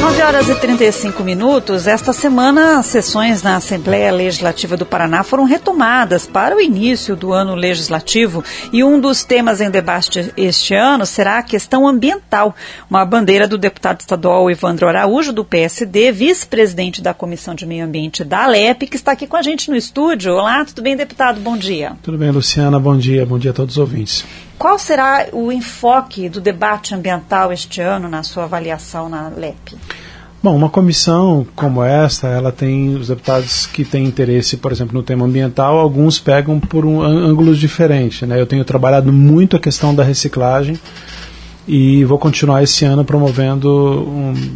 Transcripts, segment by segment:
9h35. Esta semana, as sessões na Assembleia Legislativa do Paraná foram retomadas para o início do ano legislativo e um dos temas em debate este ano será a questão ambiental. Uma bandeira do deputado estadual Evandro Araújo, do PSD, vice-presidente da Comissão de Meio Ambiente da ALEP, que está aqui com a gente no estúdio. Olá, tudo bem, deputado? Bom dia. Tudo bem, Luciana. Bom dia a todos os ouvintes. Qual será o enfoque do debate ambiental este ano, na sua avaliação na ALEP? Bom, uma comissão como esta, ela tem os deputados que têm interesse, por exemplo, no tema ambiental, alguns pegam por ângulos diferentes, né? Eu tenho trabalhado muito a questão da reciclagem e vou continuar esse ano promovendo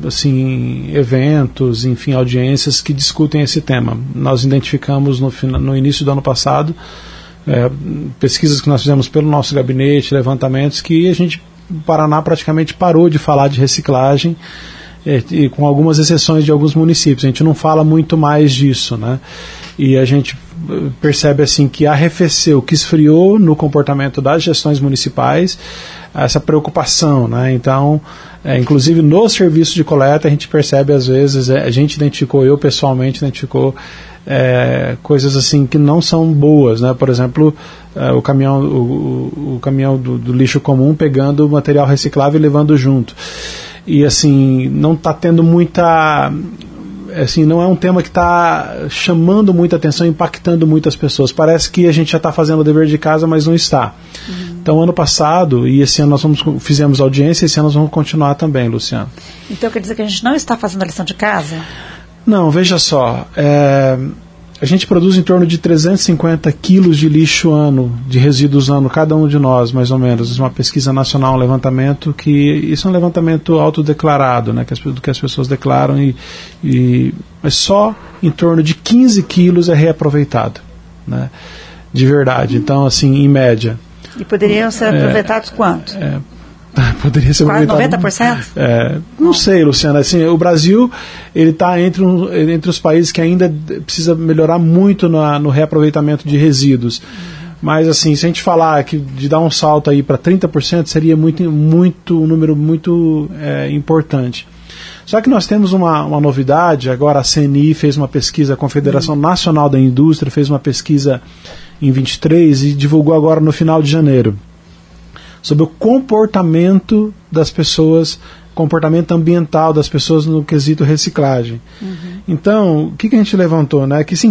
eventos, enfim, audiências que discutem esse tema. Nós identificamos no início do ano passado pesquisas que nós fizemos pelo nosso gabinete, levantamentos, que o Paraná praticamente parou de falar de reciclagem, e com algumas exceções de alguns municípios. A gente não fala muito mais disso, né? E a gente percebe assim que arrefeceu, que esfriou no comportamento das gestões municipais essa preocupação, né? Então, inclusive no serviço de coleta a gente percebe às vezes, a gente identificou, eu pessoalmente identificou coisas assim que não são boas, né? Por exemplo, o caminhão do lixo comum pegando o material reciclável e levando junto. E assim, não está tendo muita... Assim, não é um tema que está chamando muita atenção, impactando muitas pessoas. Parece que a gente já está fazendo o dever de casa, mas não está. Então, ano passado, e esse ano nós fizemos audiência, esse ano nós vamos continuar também, Luciano. Então, quer dizer que a gente não está fazendo a lição de casa? Não, veja só. A gente produz em torno de 350 quilos de lixo ano, de resíduos ano, cada um de nós, mais ou menos. Uma pesquisa nacional, um levantamento isso é um levantamento autodeclarado, né, que as pessoas declaram, mas só em torno de 15 quilos é reaproveitado, né, de verdade. Então, assim, em média. E poderiam ser aproveitados quanto? Poderia ser quase 90%? Não sei, Luciana. Assim, o Brasil está entre os países que ainda precisa melhorar muito no reaproveitamento de resíduos. Mas, assim, se a gente falar de dar um salto aí para 30%, seria um número muito importante. Só que nós temos uma novidade. Agora a CNI fez uma pesquisa, a Confederação Nacional da Indústria fez uma pesquisa em 23 e divulgou agora no final de janeiro, sobre o comportamento das pessoas, comportamento ambiental das pessoas no quesito reciclagem. Então, o que a gente levantou, né? Que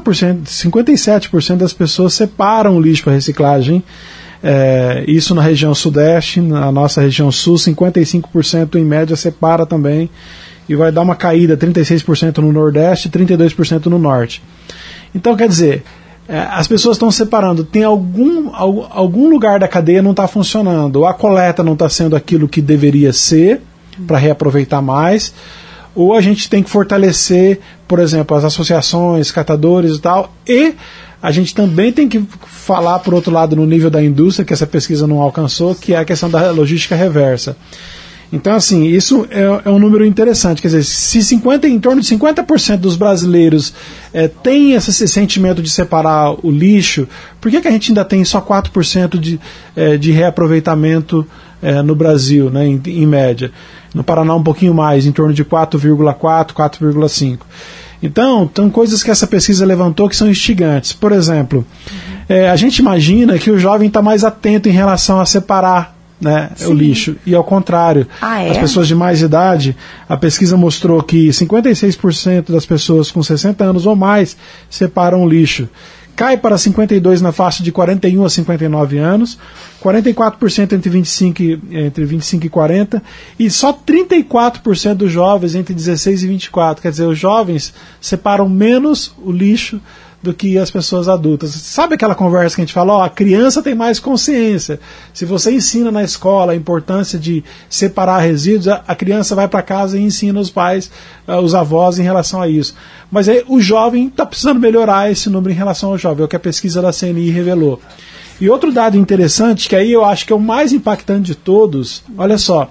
57% das pessoas separam o lixo para reciclagem, isso na região sudeste, na nossa região sul, 55% em média separa também, e vai dar uma caída, 36% no nordeste e 32% no norte. Então, quer dizer, as pessoas estão separando, tem algum lugar da cadeia não está funcionando, ou a coleta não está sendo aquilo que deveria ser para reaproveitar mais, ou a gente tem que fortalecer, por exemplo, as associações, catadores e tal, e a gente também tem que falar, por outro lado, no nível da indústria, que essa pesquisa não alcançou, que é a questão da logística reversa. Então, assim, isso é um número interessante. Quer dizer, se em torno de 50% dos brasileiros tem esse sentimento de separar o lixo, por que a gente ainda tem só 4% de reaproveitamento no Brasil, né, em média? No Paraná um pouquinho mais, em torno de 4,4%, 4,5%. Então, tem coisas que essa pesquisa levantou que são instigantes. Por exemplo, a gente imagina que o jovem está mais atento em relação a separar, né, o lixo, e ao contrário, as pessoas de mais idade, a pesquisa mostrou que 56% das pessoas com 60 anos ou mais separam o lixo, cai para 52% na faixa de 41 a 59 anos, 44% entre 25 e 40, e só 34% dos jovens entre 16 e 24, quer dizer, os jovens separam menos o lixo do que as pessoas adultas. Sabe aquela conversa que a gente fala, a criança tem mais consciência. Se você ensina na escola a importância de separar resíduos, a criança vai para casa e ensina os pais, os avós em relação a isso. Mas aí o jovem está precisando melhorar esse número em relação ao jovem, é o que a pesquisa da CNI revelou. E outro dado interessante, que aí eu acho que é o mais impactante de todos, olha só,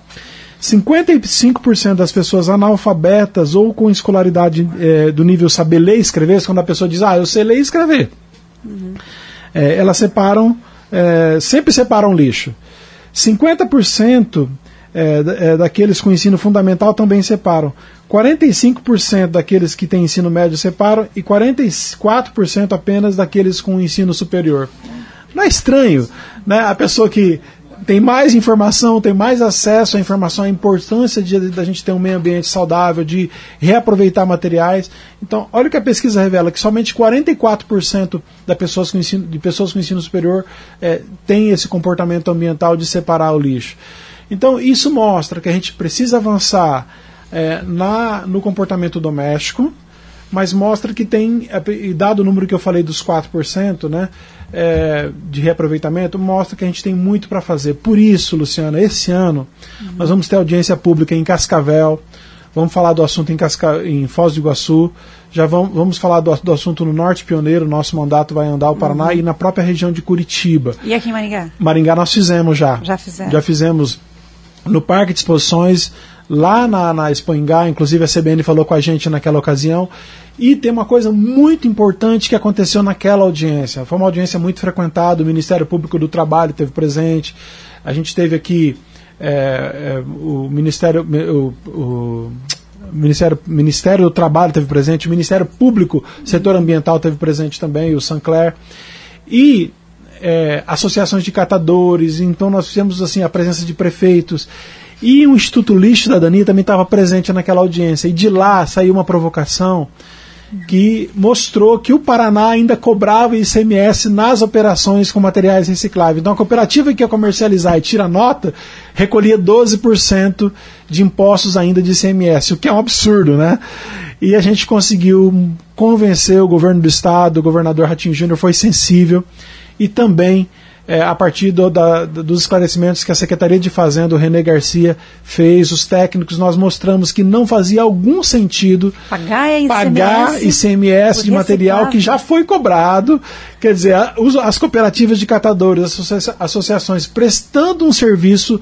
55% das pessoas analfabetas ou com escolaridade do nível saber ler e escrever, quando a pessoa diz, eu sei ler e escrever, elas sempre separam lixo. 50% daqueles com ensino fundamental também separam. 45% daqueles que têm ensino médio separam e 44% apenas daqueles com ensino superior. Não é estranho, né? A pessoa que tem mais informação, tem mais acesso à informação, a importância da gente ter um meio ambiente saudável, de reaproveitar materiais. Então, olha o que a pesquisa revela, que somente 44% de pessoas com ensino superior tem esse comportamento ambiental de separar o lixo. Então, isso mostra que a gente precisa avançar no comportamento doméstico, mas mostra que tem, dado o número que eu falei dos 4%, né, de reaproveitamento, mostra que a gente tem muito para fazer. Por isso, Luciana, esse ano nós vamos ter audiência pública em Cascavel, vamos falar do assunto em Foz do Iguaçu, já vamos falar do assunto no Norte Pioneiro, nosso mandato vai andar o Paraná, e na própria região de Curitiba. E aqui em Maringá? Maringá nós fizemos já. Já fizemos no Parque de Exposições, lá na Expo Ingá, inclusive a CBN falou com a gente naquela ocasião. E tem uma coisa muito importante que aconteceu naquela audiência. Foi uma audiência muito frequentada, o Ministério Público do Trabalho esteve presente, a gente teve aqui o Ministério do Trabalho esteve presente, o Ministério Público, setor ambiental esteve presente também, o Sancler, e associações de catadores. Então nós fizemos assim, a presença de prefeitos. E o Instituto Lixo e Cidadania também estava presente naquela audiência. E de lá saiu uma provocação que mostrou que o Paraná ainda cobrava ICMS nas operações com materiais recicláveis. Então a cooperativa que ia comercializar e tira nota recolhia 12% de impostos ainda de ICMS, o que é um absurdo, né? E a gente conseguiu convencer o governo do estado, o governador Ratinho Júnior foi sensível, e também a partir dos esclarecimentos que a Secretaria de Fazenda, o René Garcia, fez, os técnicos, nós mostramos que não fazia algum sentido pagar ICMS de material que já foi cobrado. Quer dizer, as cooperativas de catadores, as associações prestando um serviço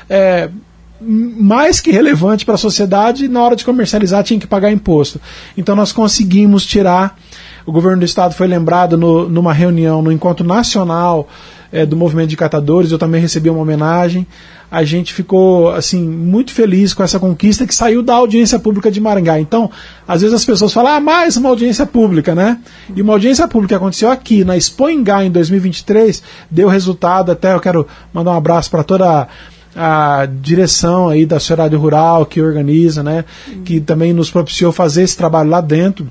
mais que relevante para a sociedade, na hora de comercializar tinha que pagar imposto. Então nós conseguimos tirar. O governo do estado foi lembrado numa reunião, no encontro nacional do movimento de catadores. Eu também recebi uma homenagem. A gente ficou assim muito feliz com essa conquista que saiu da audiência pública de Maringá. Então, às vezes as pessoas falam, mais uma audiência pública, né? E uma audiência pública que aconteceu aqui na Expo Ingá em 2023, deu resultado. Até eu quero mandar um abraço para toda a direção aí da Sociedade Rural que organiza, né? Que também nos propiciou fazer esse trabalho lá dentro.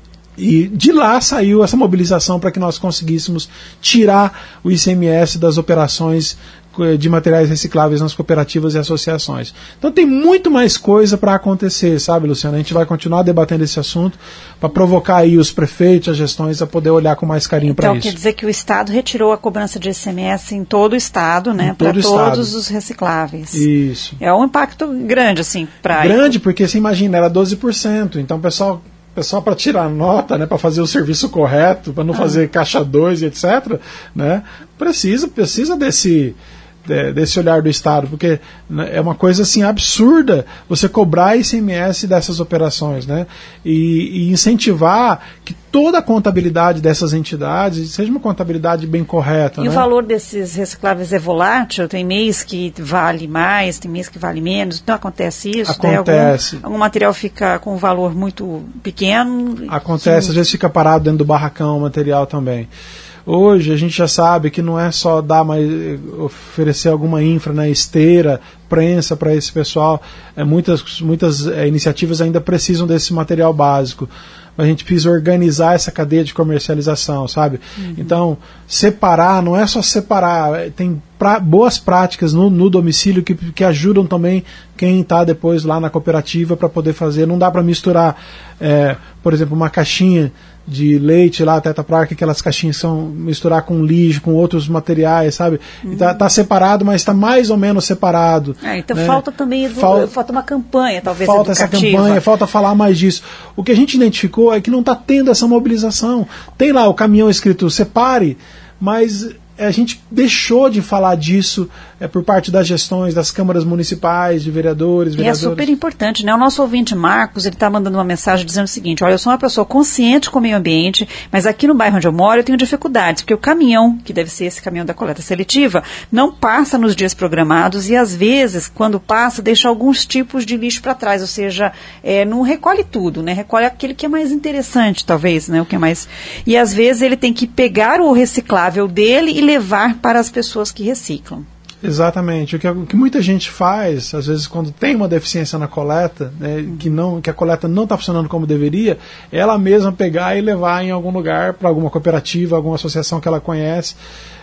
E de lá saiu essa mobilização para que nós conseguíssemos tirar o ICMS das operações de materiais recicláveis nas cooperativas e associações. Então tem muito mais coisa para acontecer, sabe, Luciana? A gente vai continuar debatendo esse assunto para provocar aí os prefeitos, as gestões a poder olhar com mais carinho para isso. Então quer dizer que o Estado retirou a cobrança de ICMS em todo o Estado, né? Para todos os recicláveis. Isso. É um impacto grande, assim, para... Grande, porque você imagina, era 12%. Então o pessoal para tirar nota, né, para fazer o serviço correto, para não fazer caixa 2 e etc., né, precisa desse olhar do Estado, porque é uma coisa assim absurda você cobrar ICMS dessas operações, né, e incentivar que toda a contabilidade dessas entidades seja uma contabilidade bem correta. E o valor desses recicláveis é volátil? Tem mês que vale mais, tem mês que vale menos? Não acontece isso? Acontece. Algum material fica com um valor muito pequeno? Acontece, às vezes fica parado dentro do barracão o material também. Hoje a gente já sabe que não é só oferecer alguma infra, né, esteira, prensa para esse pessoal. Muitas iniciativas ainda precisam desse material básico. Mas a gente precisa organizar essa cadeia de comercialização, sabe? Então, separar, não é só separar, tem boas práticas no domicílio que ajudam também quem está depois lá na cooperativa para poder fazer. Não dá para misturar, por exemplo, uma caixinha de leite lá, Tetra Pak, aquelas caixinhas são misturar com lixo, com outros materiais, sabe? Tá separado, mas está mais ou menos separado. Então né? Falta também falta uma campanha, talvez, falta educativa. Essa campanha, falta falar mais disso. O que a gente identificou é que não está tendo essa mobilização. Tem lá o caminhão escrito separe, mas a gente deixou de falar disso por parte das gestões, das câmaras municipais, de vereadores. E é super importante, né? O nosso ouvinte Marcos, ele está mandando uma mensagem dizendo o seguinte: olha, eu sou uma pessoa consciente com o meio ambiente, mas aqui no bairro onde eu moro eu tenho dificuldades, porque o caminhão, que deve ser esse caminhão da coleta seletiva, não passa nos dias programados e às vezes, quando passa, deixa alguns tipos de lixo para trás, ou seja, não recolhe tudo, né? Recolhe aquele que é mais interessante, talvez, né? O que é mais... E às vezes ele tem que pegar o reciclável dele e levar para as pessoas que reciclam. Exatamente. O que muita gente faz, às vezes quando tem uma deficiência na coleta, né, que a coleta não está funcionando como deveria, ela mesma pegar e levar em algum lugar para alguma cooperativa, alguma associação que ela conhece.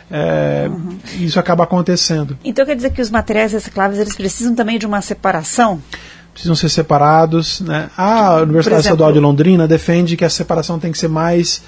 Isso acaba acontecendo. Então quer dizer que os materiais recicláveis eles precisam também de uma separação? Precisam ser separados, né? A Universidade Estadual de Londrina defende que a separação tem que ser mais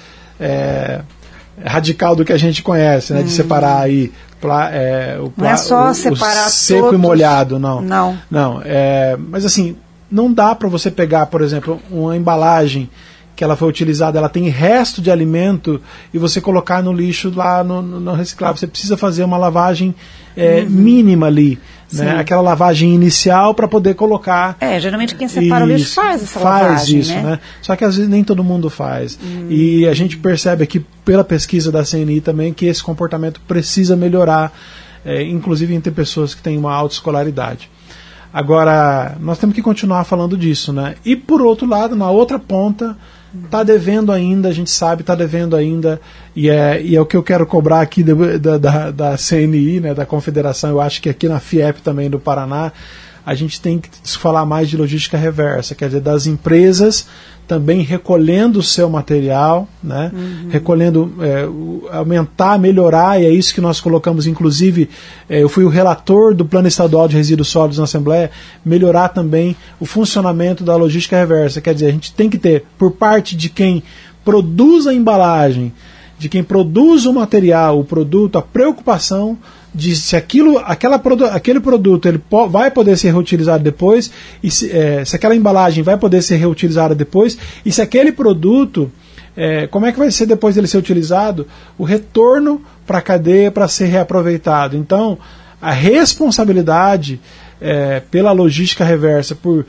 radical do que a gente conhece, né? De separar aí não é só separar o seco todos. E molhado, não. Não. Mas assim, não dá para você pegar, por exemplo, uma embalagem que ela foi utilizada, ela tem resto de alimento e você colocar no lixo lá no reciclável. Você precisa fazer uma lavagem mínima ali, né? Aquela lavagem inicial para poder colocar. Geralmente quem separa o lixo faz essa lavagem. Faz isso, né? Só que às vezes nem todo mundo faz. E a gente percebe aqui pela pesquisa da CNI também que esse comportamento precisa melhorar, inclusive entre pessoas que têm uma alta escolaridade. Agora, nós temos que continuar falando disso, né? E por outro lado, na outra ponta, está devendo ainda, a gente sabe, está devendo ainda, e é o que eu quero cobrar aqui da CNI, né, da Confederação. Eu acho que aqui na FIEP também do Paraná, a gente tem que falar mais de logística reversa, quer dizer, das empresas também recolhendo o seu material, né, recolhendo, aumentar, melhorar, e é isso que nós colocamos, inclusive, eu fui o relator do Plano Estadual de Resíduos Sólidos na Assembleia, melhorar também o funcionamento da logística reversa, quer dizer, a gente tem que ter, por parte de quem produz a embalagem, de quem produz o material, o produto, a preocupação de se aquele produto ele vai poder ser reutilizado depois, e se aquela embalagem vai poder ser reutilizada depois, e se aquele produto, como é que vai ser depois dele ser utilizado, o retorno para a cadeia para ser reaproveitado. Então, a responsabilidade pela logística reversa, por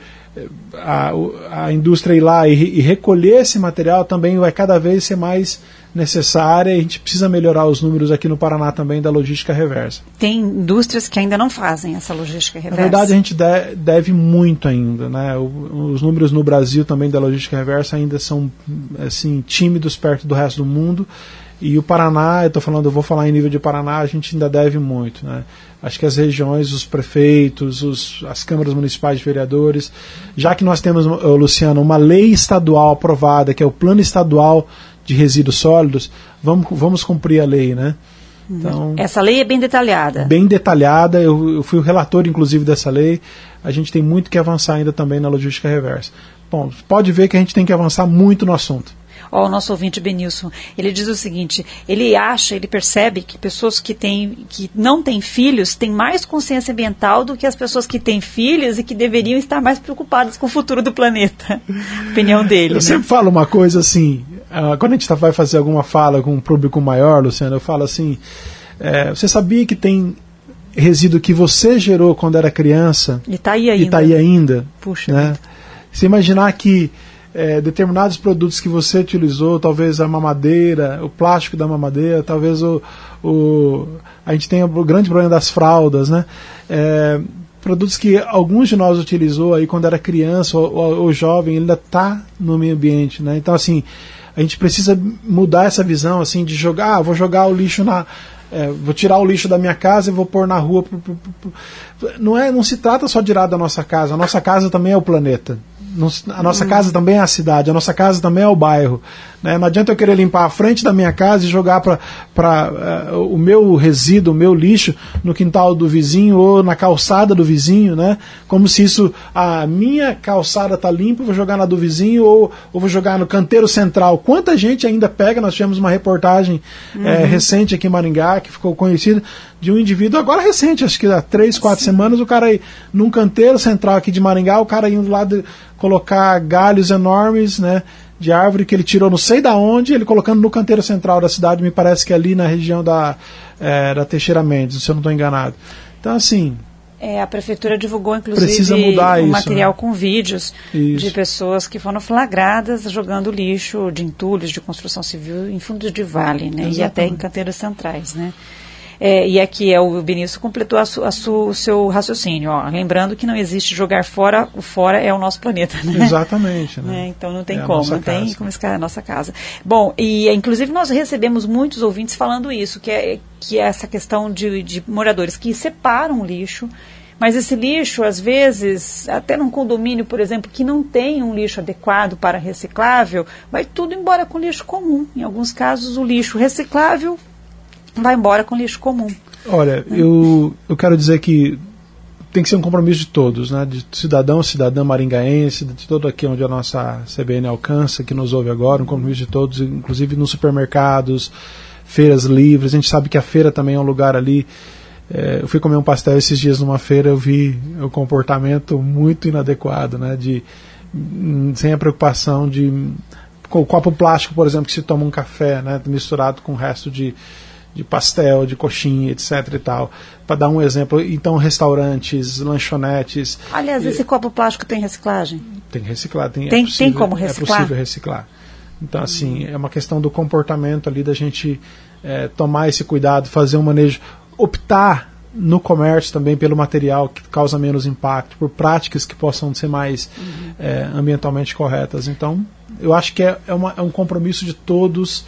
a indústria ir lá e recolher esse material também vai cada vez ser mais necessária, e a gente precisa melhorar os números aqui no Paraná também da logística reversa. Tem indústrias que ainda não fazem essa logística reversa. Na verdade, a gente deve muito ainda, né? Os números no Brasil também da logística reversa ainda são assim, tímidos perto do resto do mundo, e o Paraná, eu vou falar em nível de Paraná, a gente ainda deve muito, né? Acho que as regiões, os prefeitos, as câmaras municipais de vereadores, já que nós temos, Luciano, uma lei estadual aprovada, que é o Plano Estadual de Resíduos Sólidos, vamos cumprir a lei, né? Então, essa lei é bem detalhada. Bem detalhada, eu fui o relator, inclusive, dessa lei. A gente tem muito que avançar ainda também na logística reversa. Bom, pode ver que a gente tem que avançar muito no assunto. O nosso ouvinte Benilson, ele diz o seguinte: ele percebe que pessoas que não têm filhos têm mais consciência ambiental do que as pessoas que têm filhos e que deveriam estar mais preocupadas com o futuro do planeta. Opinião dele. Eu sempre falo uma coisa assim, quando a gente vai fazer alguma fala com um público maior, Luciano, eu falo assim, você sabia que tem resíduo que você gerou quando era criança e está aí ainda? Puxa, né? Se imaginar que determinados produtos que você utilizou, talvez a mamadeira, o plástico da mamadeira, talvez a gente tem o grande problema das fraldas, né? Produtos que alguns de nós utilizou aí quando era criança ou jovem, ele ainda está no meio ambiente, né? Então, assim, a gente precisa mudar essa visão, assim, de vou jogar o lixo vou tirar o lixo da minha casa e vou pôr na rua. Não se trata só de tirar da nossa casa. A nossa casa também é o planeta. A nossa casa também é a cidade. A nossa casa também é o bairro, né? Não adianta eu querer limpar a frente da minha casa e jogar o meu resíduo, o meu lixo no quintal do vizinho ou na calçada do vizinho, né? Como se a minha calçada está limpa, eu vou jogar na do vizinho ou vou jogar no canteiro central. Quanta gente ainda pega? Nós tivemos uma reportagem recente aqui em Maringá, que ficou conhecida, de um indivíduo, agora recente, acho que há 3, 4 semanas, o cara aí, num canteiro central aqui de Maringá, o cara indo lá colocar galhos enormes, né, de árvore que ele tirou não sei da onde, ele colocando no canteiro central da cidade, me parece que ali na região da Teixeira Mendes, se eu não estou enganado. Então, assim... A prefeitura divulgou, inclusive, precisa mudar um isso, material, né? com vídeos de pessoas que foram flagradas jogando lixo de entulhos de construção civil em fundos de vale, né? E até em canteiros centrais, né? E aqui o Benício completou o seu raciocínio. Lembrando que não existe jogar fora, o fora é o nosso planeta, né? Exatamente. Né? Então não tem como, não tem como escalar a nossa casa. Bom, e inclusive nós recebemos muitos ouvintes falando isso, que é essa questão de moradores que separam o lixo, mas esse lixo, às vezes, até num condomínio, por exemplo, que não tem um lixo adequado para reciclável, vai tudo embora com lixo comum. Em alguns casos, o lixo reciclável vai embora com lixo comum. Olha, eu quero dizer que tem que ser um compromisso de todos, né? De cidadão, cidadã maringaense, de todo aqui onde a nossa CBN alcança, que nos ouve agora, um compromisso de todos, inclusive nos supermercados, feiras livres. A gente sabe que a feira também é um lugar ali. Eu fui comer um pastel esses dias numa feira, eu vi o comportamento muito inadequado, né? Sem a preocupação com o copo plástico, por exemplo, que se toma um café, né? Misturado com o resto de pastel, de coxinha, etc. e tal. Para dar um exemplo, então restaurantes, lanchonetes... Aliás, esse copo plástico tem reciclagem? Tem reciclado. Tem como reciclar? É possível reciclar. Então, assim, é uma questão do comportamento ali, da gente tomar esse cuidado, fazer um manejo, optar no comércio também pelo material que causa menos impacto, por práticas que possam ser mais ambientalmente corretas. Então, eu acho que é um compromisso de todos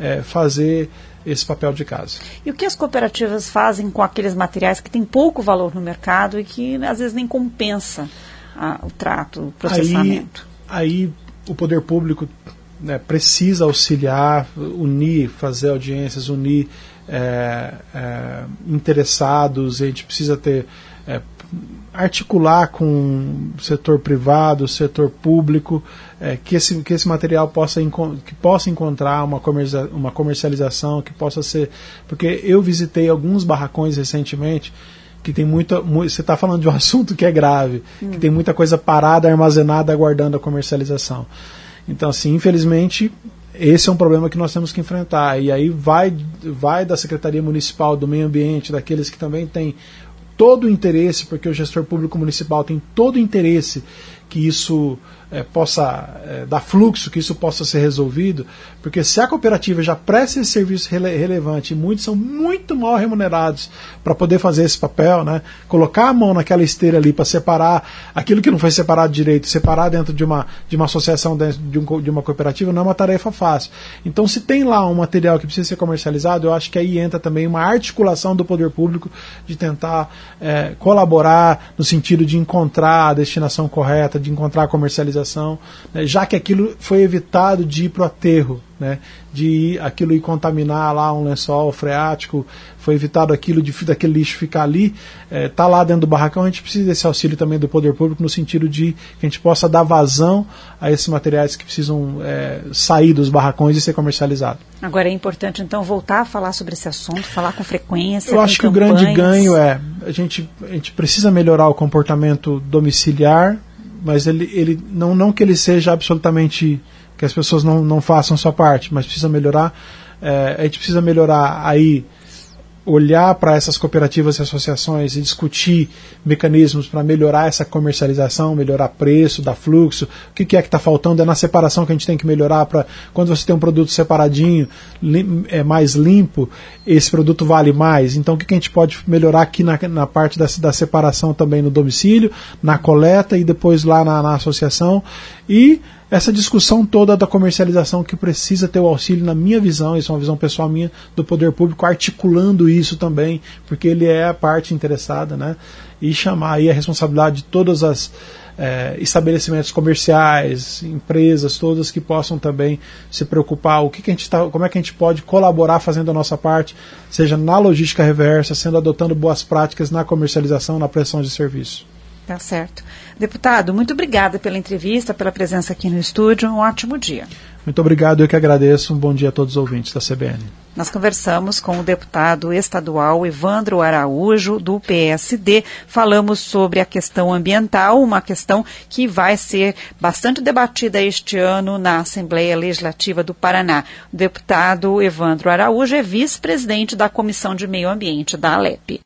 fazer esse papel de casa. E o que as cooperativas fazem com aqueles materiais que têm pouco valor no mercado e que às vezes nem compensa o trato, o processamento? Aí o poder público, né, precisa auxiliar, unir, fazer audiências, unir interessados. A gente precisa articular com o setor privado, o setor público, que esse material possa encontrar uma comercialização, que possa ser... Porque eu visitei alguns barracões recentemente que tem você está falando de um assunto que é grave, que tem muita coisa parada, armazenada, aguardando a comercialização. Então, assim, infelizmente, esse é um problema que nós temos que enfrentar. E aí vai da Secretaria Municipal do Meio Ambiente, daqueles que também têm todo o interesse, porque o gestor público municipal tem todo o interesse que isso possa dar fluxo, que isso possa ser resolvido, porque se a cooperativa já presta esse serviço relevante, e muitos são muito mal remunerados para poder fazer esse papel, né? Colocar a mão naquela esteira ali para separar aquilo que não foi separado direito, separar dentro de uma associação, dentro de uma cooperativa, não é uma tarefa fácil. Então, se tem lá um material que precisa ser comercializado, eu acho que aí entra também uma articulação do poder público de tentar colaborar no sentido de encontrar a destinação correta, de encontrar a comercialização, né, já que aquilo foi evitado de ir para o aterro, né, de aquilo ir contaminar lá um lençol freático, foi evitado daquele lixo ficar ali, tá lá dentro do barracão. A gente precisa desse auxílio também do poder público, no sentido de que a gente possa dar vazão a esses materiais que precisam sair dos barracões e ser comercializados. Agora é importante então voltar a falar sobre esse assunto, falar com frequência. Eu acho que campanhas. O grande ganho a gente precisa melhorar o comportamento domiciliar, mas ele não que ele seja absolutamente, que as pessoas não façam sua parte, mas precisa melhorar. A gente precisa melhorar aí, olhar para essas cooperativas e associações e discutir mecanismos para melhorar essa comercialização, melhorar preço, dar fluxo. O que é que está faltando? É na separação que a gente tem que melhorar, para quando você tem um produto separadinho, mais limpo, esse produto vale mais. Então, o que a gente pode melhorar aqui na parte da separação também no domicílio, na coleta e depois lá na associação. E essa discussão toda da comercialização, que precisa ter o auxílio, na minha visão, isso é uma visão pessoal minha, do poder público, articulando isso também, porque ele é a parte interessada, né? E chamar aí a responsabilidade de todos os estabelecimentos comerciais, empresas, todas que possam também se preocupar como é que a gente pode colaborar fazendo a nossa parte, seja na logística reversa, adotando boas práticas na comercialização, na prestação de serviço. Tá certo. Deputado, muito obrigada pela entrevista, pela presença aqui no estúdio. Um ótimo dia. Muito obrigado, eu que agradeço. Um bom dia a todos os ouvintes da CBN. Nós conversamos com o deputado estadual Evandro Araújo, do PSD. Falamos sobre a questão ambiental, uma questão que vai ser bastante debatida este ano na Assembleia Legislativa do Paraná. O deputado Evandro Araújo é vice-presidente da Comissão de Meio Ambiente da ALEP.